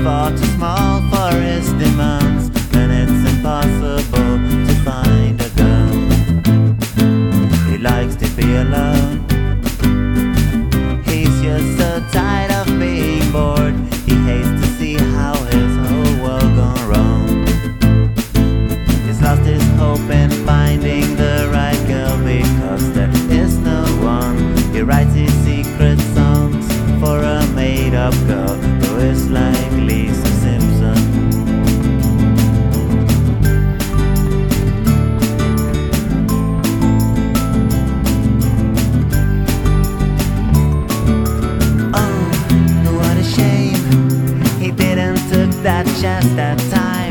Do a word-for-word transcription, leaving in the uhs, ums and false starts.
far too small for his demands, and it's impossible to find a girl. He likes to be alone. He's just so tired of being bored. He hates to see how his whole world gone wrong. He's lost his hope in finding the right girl because there is no one. He writes his secret songs for a made-up girl who is like Lisa Simpson. Oh, what a shame he didn't took that chance that time.